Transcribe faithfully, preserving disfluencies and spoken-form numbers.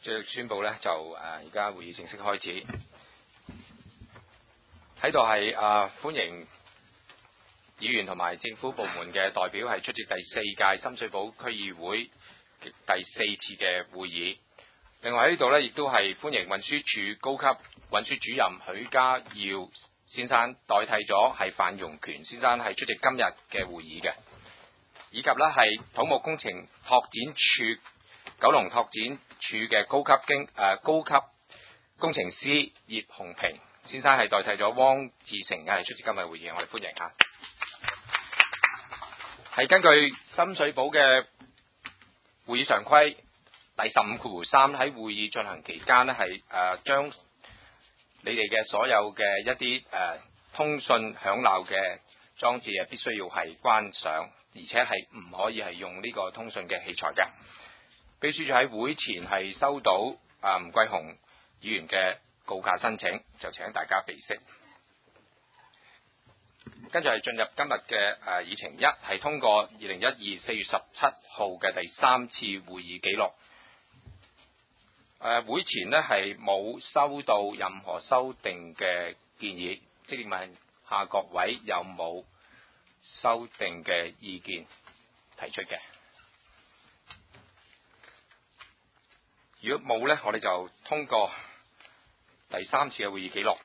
主席宣布咧就誒而家會議正式開始。喺度係誒歡迎議員同埋政府部門嘅代表係出席第四屆深水埗區議會第四次嘅會議。另外喺呢度咧亦都係歡迎運輸署高級運輸主任許家耀先生代替咗係范容權先生係出席今日嘅會議嘅，以及咧係土木工程拓展處九龍拓展處嘅高級經誒、呃、高級工程師葉紅平先生係代替咗汪志成係出席今日會議，我哋歡迎嚇。係根據深水埗嘅會議常規第十五括弧三，喺會議進行期間呢係誒將你哋嘅所有嘅一啲誒、呃、通訊響鬧嘅裝置啊，必須要係關上，而且係唔可以係用呢個通訊嘅器材嘅。秘書處喺會前係收到啊吳桂雄議員嘅告假申請，就請大家備悉。跟住係進入今日嘅誒議程一，係通過二零一二四月十七號嘅第三次會議記錄。誒、呃、會前呢係冇收到任何修訂嘅建議，即係問下各位有冇修訂嘅意見提出嘅？如果冇呢，我哋就通過第三次嘅會議記錄。